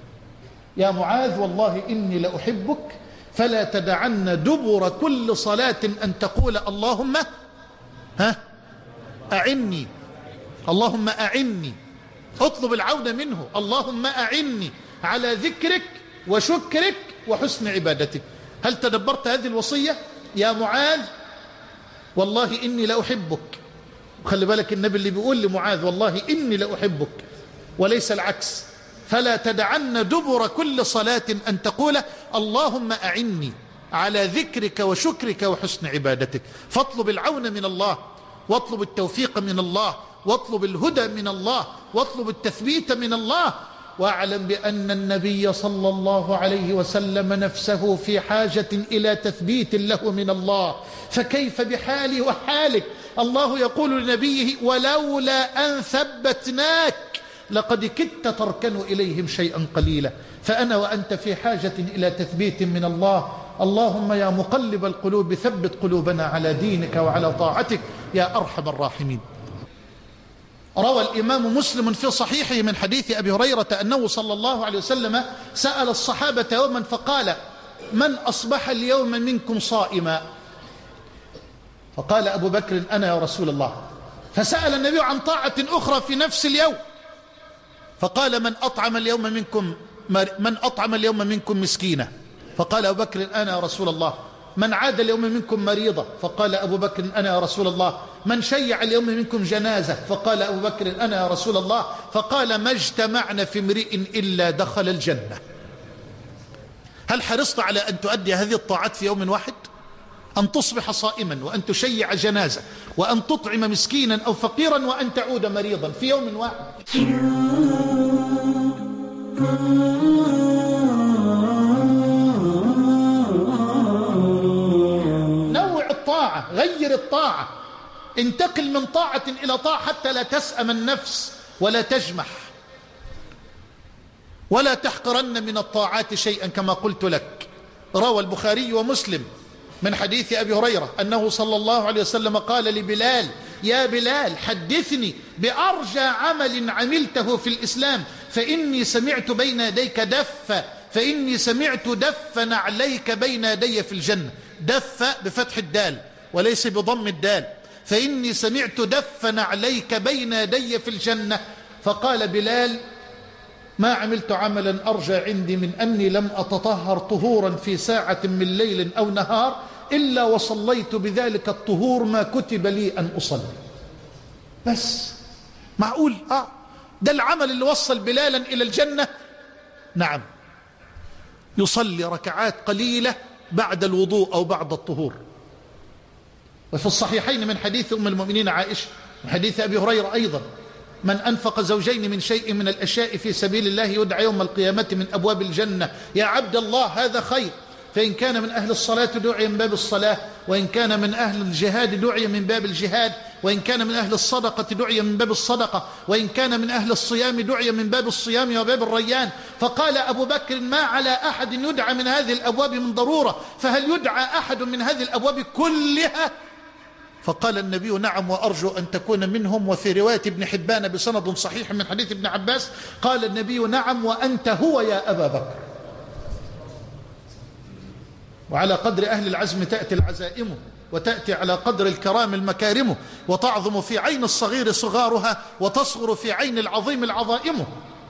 يا معاذ والله إني لأحبك فلا تدعن دبر كل صلاة أن تقول اللهم ها أعني، اللهم أعني، اطلب العون منه، اللهم أعني على ذكرك وشكرك وحسن عبادتك. هل تدبرت هذه الوصية يا معاذ؟ والله إني لأحبك. وخلي بالك النبي اللي بيقول لمعاذ والله إني لأحبك وليس العكس. فلا تدعن دبر كل صلاة أن تقول اللهم أعني على ذكرك وشكرك وحسن عبادتك. فاطلب العون من الله، واطلب التوفيق من الله، واطلب الهدى من الله، واطلب التثبيت من الله. واعلم بأن النبي صلى الله عليه وسلم نفسه في حاجة إلى تثبيت له من الله، فكيف بحالي وحالك؟ الله يقول لنبيه ولولا أن ثبتناك لقد كدت تركن إليهم شيئا قليلا. فأنا وأنت في حاجة إلى تثبيت من الله. اللهم يا مقلب القلوب ثبت قلوبنا على دينك وعلى طاعتك يا أرحم الراحمين. روى الإمام مسلم في صحيحه من حديث أبي هريرة أنه صلى الله عليه وسلم سأل الصحابة يوما فقال من أصبح اليوم منكم صائما؟ فقال أبو بكر أنا يا رسول الله. فسأل النبي عن طاعة أخرى في نفس اليوم فقال من أطعم اليوم منكم من أطعم اليوم منكم مسكينة؟ فقال أبو بكر أنا يا رسول الله. من عاد اليوم منكم مريضة؟ فقال أبو بكر أنا يا رسول الله. من شيع اليوم منكم جنازة؟ فقال أبو بكر أنا يا رسول الله. فقال ما اجتمعنا في امرئ إلا دخل الجنة. هل حرصت على أن تؤدي هذه الطاعات في يوم واحد؟ أن تصبح صائما وأن تشيع جنازة وأن تطعم مسكينا أو فقيرا وأن تعود مريضا في يوم واحد. نوع الطاعة، غير الطاعة، انتقل من طاعة إلى طاعة حتى لا تسأم النفس ولا تجمح، ولا تحقرن من الطاعات شيئا كما قلت لك. روى البخاري ومسلم من حديث أبي هريرة أنه صلى الله عليه وسلم قال لبلال يا بلال حدثني بأرجى عمل عملته في الإسلام فإني سمعت بين يديك دف فإني سمعت دف نعليك بين يدي في الجنة. دف بفتح الدال وليس بضم الدال. فإني سمعت دف نعليك بين يدي في الجنة. فقال بلال ما عملت عملا أرجى عندي من أني لم أتطهر طهورا في ساعة من ليل أو نهار إلا وصليت بذلك الطهور ما كتب لي أن أصلي. بس معقول آه ده العمل اللي وصل بلالا إلى الجنة؟ نعم، يصلي ركعات قليلة بعد الوضوء أو بعد الطهور. وفي الصحيحين من حديث أم المؤمنين عائشة وحديث أبي هريرة أيضا: من أنفق زوجين من شيء من الأشياء في سبيل الله يدعى يوم القيامة من أبواب الجنة يا عبد الله هذا خير، فإن كان من أهل الصلاة دعي من باب الصلاة، وإن كان من أهل الجهاد دعي من باب الجهاد، وإن كان من أهل الصدقة دعي من باب الصدقة، وإن كان من أهل الصيام دعي من باب الصيام وباب الريان. فقال أبو بكر: ما على أحد يدعى من هذه الأبواب من ضرورة، فهل يدعى أحد من هذه الأبواب كلها؟ فقال النبي: نعم وأرجو أن تكون منهم. وفي رواية ابن حبان بسند صحيح من حديث ابن عباس قال النبي: نعم وأنت هو يا أبا بكر. وعلى قدر أهل العزم تأتي العزائم، وتأتي على قدر الكرام المكارم، وتعظم في عين الصغير صغارها، وتصغر في عين العظيم العظائم.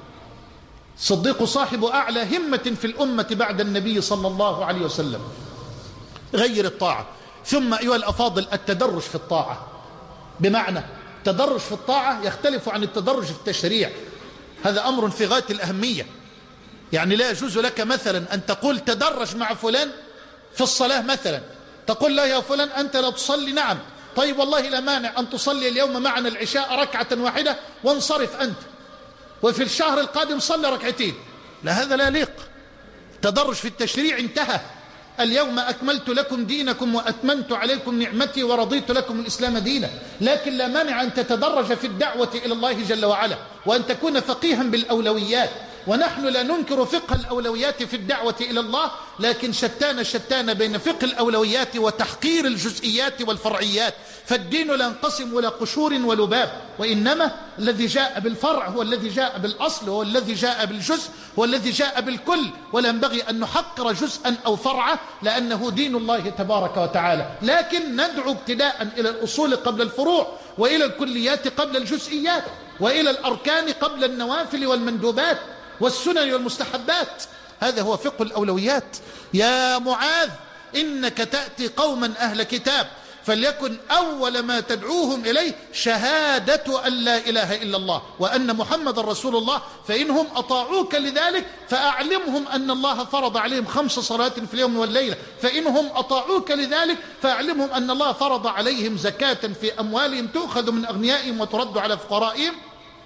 صديق صاحب أعلى همة في الأمة بعد النبي صلى الله عليه وسلم. غير الطاعة. ثم أيها الأفاضل التدرج في الطاعة، بمعنى التدرج في الطاعة يختلف عن التدرج في التشريع. هذا أمر في غاية الأهمية. يعني لا يجوز لك مثلا أن تقول تدرج مع فلان في الصلاة مثلا، تقول لا يا فلان أنت لا تصلي، نعم طيب والله لا مانع أن تصلي اليوم معنا العشاء ركعة واحدة وانصرف أنت، وفي الشهر القادم صلي ركعتين. لا، هذا لا يليق. تدرج في التشريع انتهى. اليوم أكملت لكم دينكم وأتممت عليكم نعمتي ورضيت لكم الإسلام دينا. لكن لا مانع أن تتدرج في الدعوة إلى الله جل وعلا، وأن تكون فقيها بالأولويات. ونحن لا ننكر فقه الأولويات في الدعوة إلى الله، لكن شتان شتان بين فقه الأولويات وتحقير الجزئيات والفرعيات. فالدين لا ينقسم ولا قشور ولباب، وإنما الذي جاء بالفرع هو الذي جاء بالأصل، هو الذي جاء بالجزء، هو الذي جاء بالكل. ولا ينبغي أن نحقر جزءا أو فرعا، لأنه دين الله تبارك وتعالى. لكن ندعو ابتداء إلى الأصول قبل الفروع، وإلى الكليات قبل الجزئيات، وإلى الأركان قبل النوافل والمندوبات والسنن والمستحبات. هذا هو فقه الأولويات. يا معاذ إنك تأتي قوما أهل كتاب، فليكن أول ما تدعوهم إليه شهادة أن لا إله إلا الله وأن محمد رسول الله، فإنهم أطاعوك لذلك فأعلمهم أن الله فرض عليهم خمس صلوات في اليوم والليلة، فإنهم أطاعوك لذلك فأعلمهم أن الله فرض عليهم زكاة في أموالهم تؤخذ من أغنيائهم وترد على فقرائهم،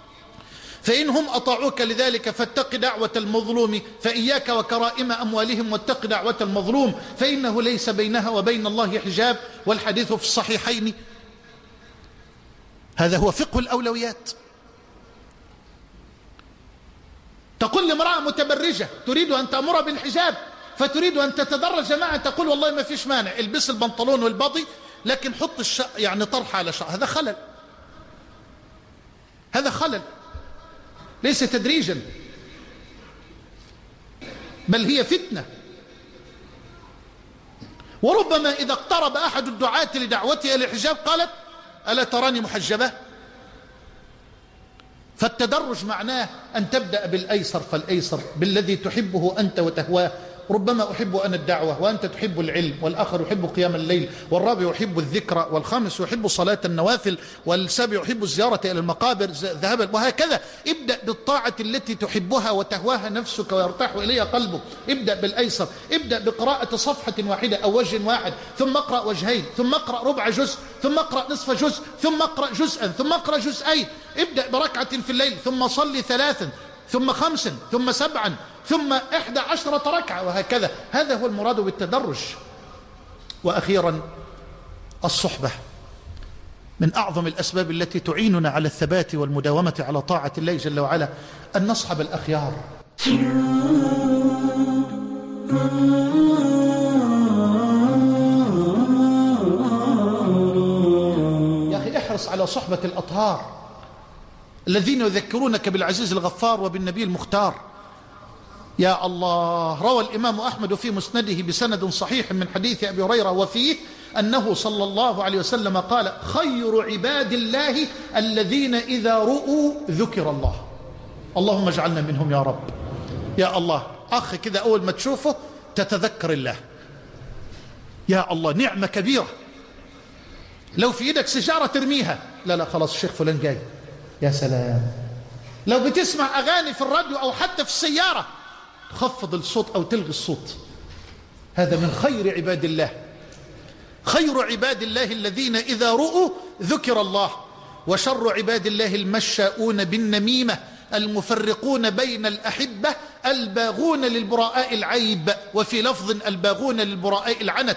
فإنهم أطاعوك لذلك فاتق دعوة المظلوم، فإياك وكرائم أموالهم واتق دعوة المظلوم فإنه ليس بينها وبين الله حجاب، والحديث في الصحيحين. هذا هو فقه الأولويات. تقول لامرأة متبرجة تريد أن تأمر بالحجاب فتريد أن تتدرج معها، تقول والله ما فيش مانع، البس البنطلون والبضي لكن حط الش... يعني طرح على شعر. هذا خلل، هذا خلل، ليس تدريجا، بل هي فتنة. وربما إذا اقترب أحد الدعاة لدعوتها للحجاب قالت ألا تراني محجبة؟ فالتدرج معناه أن تبدأ بالأيسر فالأيسر، بالذي تحبه أنت وتهواه. ربما أحب أنا الدعوة وأنت تحب العلم، والآخر يحب قيام الليل، والرابع يحب الذكر، والخامس يحب صلاة النوافل، والسابع يحب الزيارة إلى المقابر ذهابا، وهكذا. ابدأ بالطاعة التي تحبها وتهواها نفسك ويرتاح إليها قلبك. ابدأ بالأيسر، ابدأ بقراءة صفحة واحدة أو وجه واحد، ثم اقرأ وجهين، ثم اقرأ ربع جزء، ثم اقرأ نصف جزء، ثم اقرأ جزءا، ثم اقرأ جزئين. ابدأ بركعة في الليل، ثم صلي ثلاثا، ثم خمسا، ثم سبعا، ثم إحدى عشرة ركعة، وهكذا. هذا هو المراد بالتدرج. وأخيرا الصحبة من أعظم الأسباب التي تعيننا على الثبات والمداومة على طاعة الله جل وعلا، أن نصحب الأخيار. يا أخي احرص على صحبة الأطهار الذين يذكرونك بالعزيز الغفار وبالنبي المختار. يا الله، روى الإمام أحمد في مسنده بسند صحيح من حديث أبي هريرة وفيه أنه صلى الله عليه وسلم قال خير عباد الله الذين إذا رؤوا ذكر الله. اللهم اجعلنا منهم يا رب. يا الله، أخ كذا أول ما تشوفه تتذكر الله. يا الله، نعمة كبيرة. لو في إيدك سجارة ترميها، لا لا خلاص الشيخ فلان جاي. يا سلام. لو بتسمع أغاني في الراديو أو حتى في السيارة تخفض الصوت أو تلغي الصوت. هذا من خير عباد الله. خير عباد الله الذين إذا رؤوا ذكر الله، وشر عباد الله المشاؤون بالنميمة المفرقون بين الأحبة الباغون للبراء العيب، وفي لفظ الباغون للبراء العنت.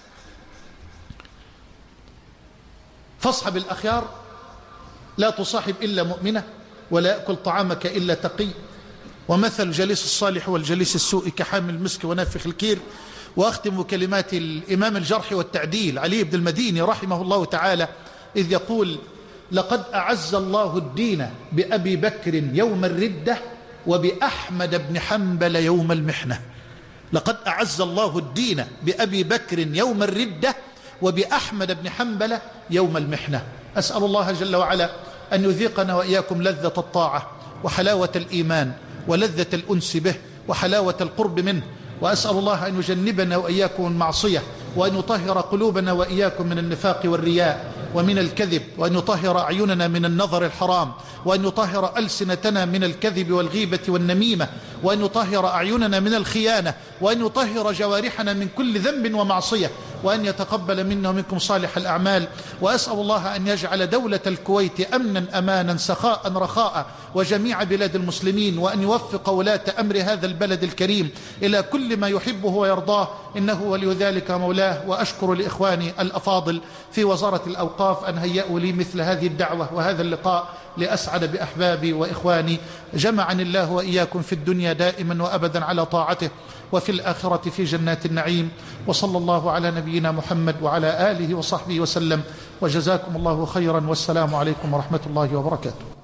فاصحب الأخيار، لا تصاحب إلا مؤمنة، ولا يأكل طعامك إلا تقي، ومثل جليس الصالح والجليس السوء كحامل المسك ونافخ الكير. وأختم كلمات الإمام الجرح والتعديل علي بن المديني رحمه الله تعالى إذ يقول: لقد أعز الله الدين بأبي بكر يوم الردة وبأحمد بن حنبل يوم المحنة. لقد أعز الله الدين بأبي بكر يوم الردة وبأحمد بن حنبل يوم المحنة. أسأل الله جل وعلا أن يذيقنا وإياكم لذة الطاعة وحلاوة الإيمان ولذة الأنس به وحلاوة القرب منه، وأسأل الله أن يجنبنا وإياكم المعصية، وأن يطهر قلوبنا وإياكم من النفاق والرياء ومن الكذب، وأن يطهر أعيننا من النظر الحرام، وأن يطهر ألسنتنا من الكذب والغيبة والنميمة، وأن يطهر أعيننا من الخيانة، وأن يطهر جوارحنا من كل ذنب ومعصية، وأن يتقبل منا ومنكم صالح الأعمال. وأسأل الله أن يجعل دولة الكويت أمنا أمانا سخاء رخاء وجميع بلاد المسلمين، وأن يوفق ولاة أمر هذا البلد الكريم إلى كل ما يحبه ويرضاه، إنه ولي ذلك مولاه. وأشكر لإخواني الأفاضل في وزارة الأوقاف أن هيأوا لي مثل هذه الدعوة وهذا اللقاء لأسعد بأحبابي وإخواني. جمعني الله وإياكم في الدنيا دائما وأبدا على طاعته، وفي الآخرة في جنات النعيم. وصلى الله على نبينا محمد وعلى آله وصحبه وسلم، وجزاكم الله خيرا، والسلام عليكم ورحمة الله وبركاته.